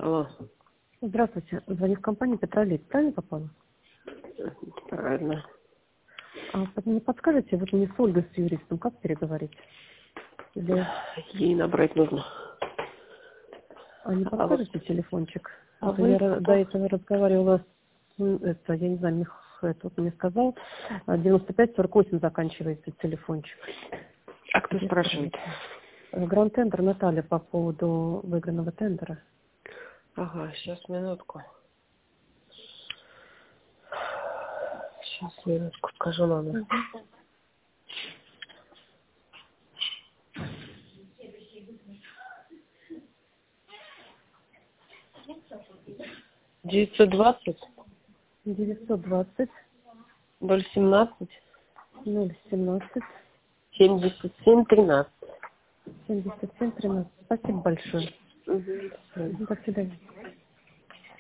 Алло. Здравствуйте. Звоню в компанию Петролит. Правильно попала? Правильно. Не подскажете, вот мне с Ольгой, с юристом, как переговорить? Или... Ей набрать нужно. Не А вот, подскажете телефончик? а То я вы до кто? этого разговаривала, это, я не знаю, тут мне сказал, 95-48 заканчивается телефончик. А кто спрашивает? Гранд Тендер Наталья по поводу выигранного тендера. Ага, сейчас, минутку. Сейчас, минутку, скажу номер. Угу. 920 920 017 017 77 13. 77 13. Спасибо большое. Угу. До свидания.